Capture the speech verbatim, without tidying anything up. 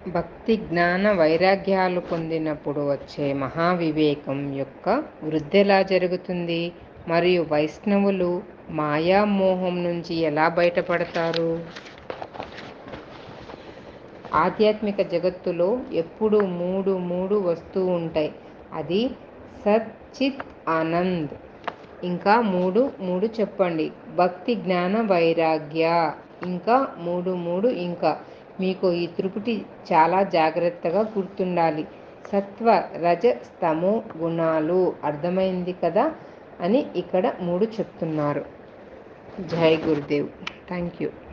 భక్తి జ్ఞాన వైరాగ్యాలు పొందినప్పుడు వచ్చే మహావివేకం యొక్క వృద్ధి ఎలా జరుగుతుంది మరియు వైష్ణవులు మాయామోహం నుంచి ఎలా బయటపడతారు? ఆధ్యాత్మిక జగత్తులో ఎప్పుడు మూడు మూడు వస్తూ ఉంటాయి. అది సత్ చిత్ ఆనంద్. ఇంకా మూడు మూడు చెప్పండి. భక్తి జ్ఞాన వైరాగ్య. ఇంకా మూడు మూడు. ఇంకా మీకు ఈ త్రిపుటి చాలా జాగ్రత్తగా గుర్తుండాలి. సత్వ రజ స్తమో గుణాలు అర్థమైంది కదా అని ఇక్కడ మూడు చెప్తున్నారు. జై గురుదేవ్. Thank you.